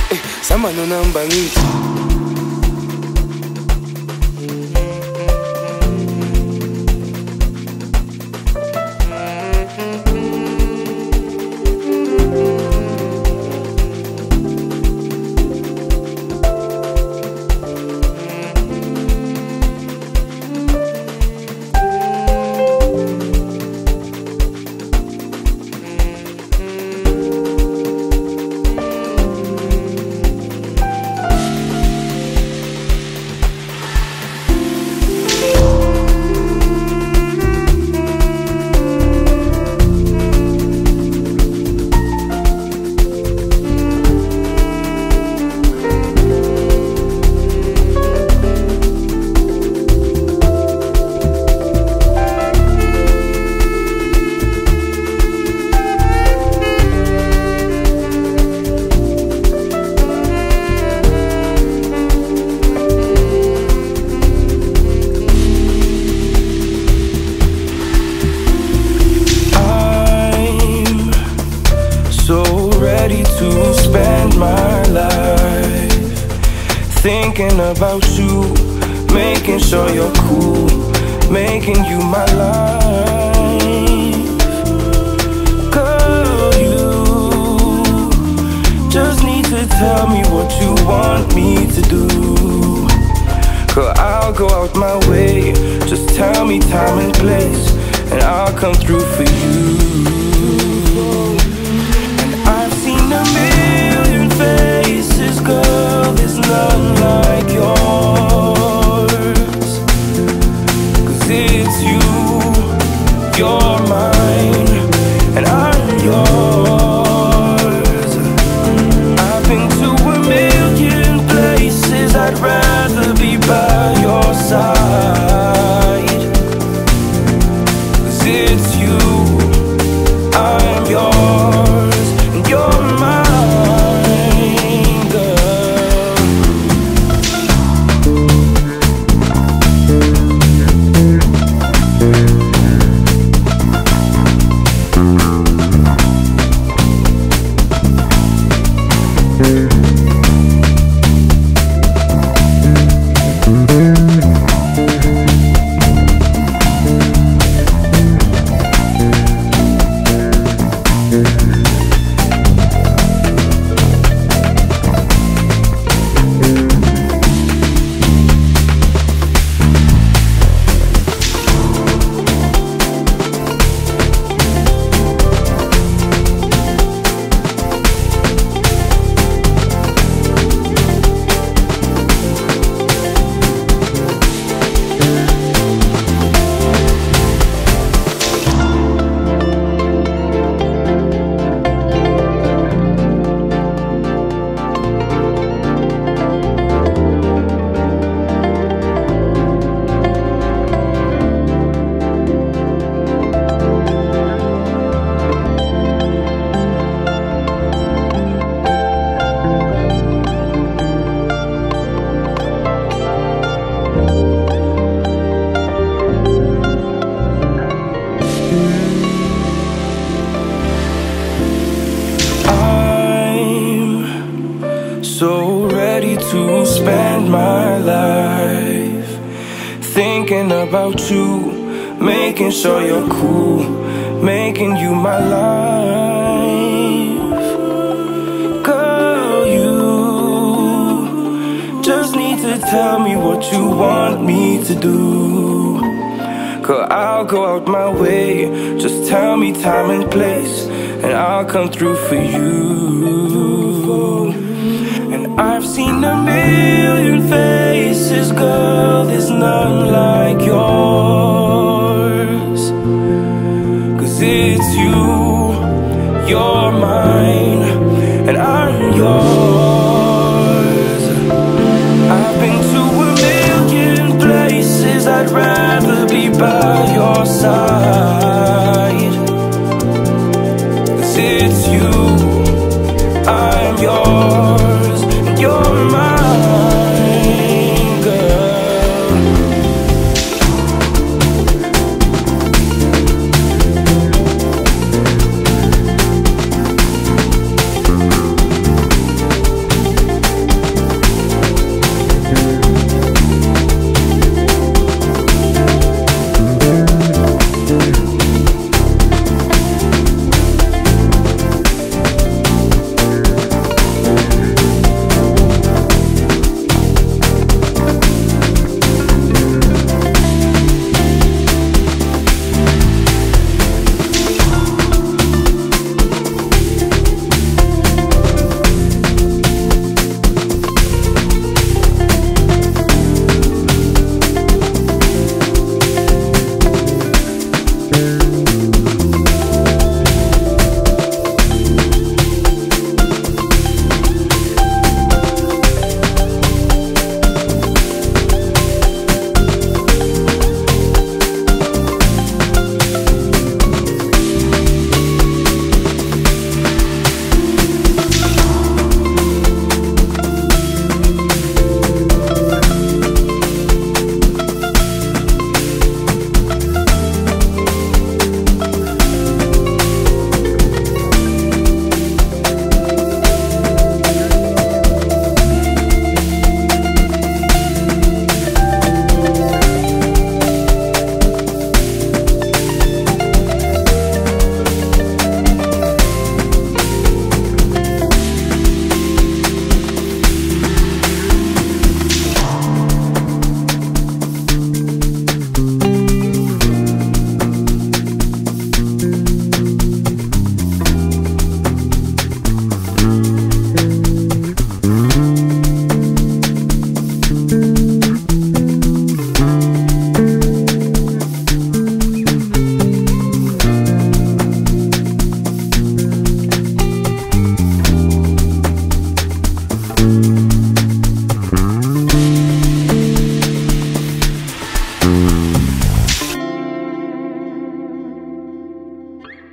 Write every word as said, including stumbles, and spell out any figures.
Sama no namba ngithi. To spend my life thinking about you, making sure you're cool, making you my life. Girl, you just need to tell me what you want me to do. Girl, I'll go out my way, just tell me time and place, and I'll come through for you. A million faces, girl, there's none like yours. Cause it's you, you're mine, and I'm yours. I've been to a million places, I'd rather be by your side. Cause it's you, I'm yours, and you're so ready to spend my life thinking about you, making sure you're cool, making you my life. Girl, you just need to tell me what you want me to do. Girl, I'll go out my way, just tell me time and place, and I'll come through for you. And I've seen a million faces, girl, there's none like yours. Cause it's you, you're mine, and I'm yours. I've been to a million places, I'd rather be by your side. Cause it's you, I'm yours.